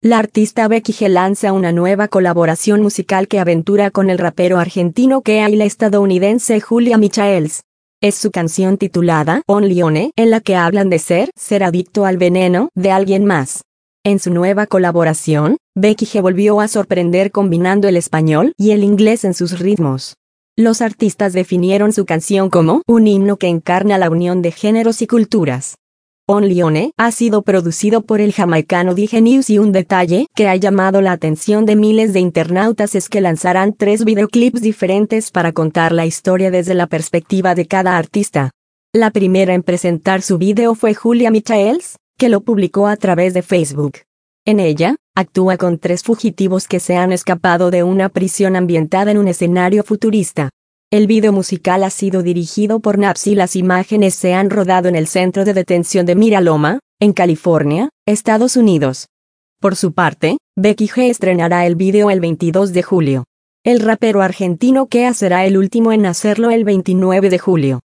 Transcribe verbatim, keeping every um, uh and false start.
La artista Becky G lanza una nueva colaboración musical que aventura con el rapero argentino Kea y la estadounidense Julia Michaels. Es su canción titulada Only One, en la que hablan de ser, ser adicto al veneno de alguien más. En su nueva colaboración, Becky G volvió a sorprender combinando el español y el inglés en sus ritmos. Los artistas definieron su canción como un himno que encarna la unión de géneros y culturas. Only One ha sido producido por el jamaicano D J News y un detalle que ha llamado la atención de miles de internautas es que lanzarán tres videoclips diferentes para contar la historia desde la perspectiva de cada artista. La primera en presentar su video fue Julia Michaels, que lo publicó a través de Facebook. En ella, actúa con tres fugitivos que se han escapado de una prisión ambientada en un escenario futurista. El video musical ha sido dirigido por Naps y las imágenes se han rodado en el centro de detención de Miraloma, en California, Estados Unidos. Por su parte, Becky G estrenará el video el veintidós de julio. El rapero argentino Kea será el último en hacerlo el veintinueve de julio.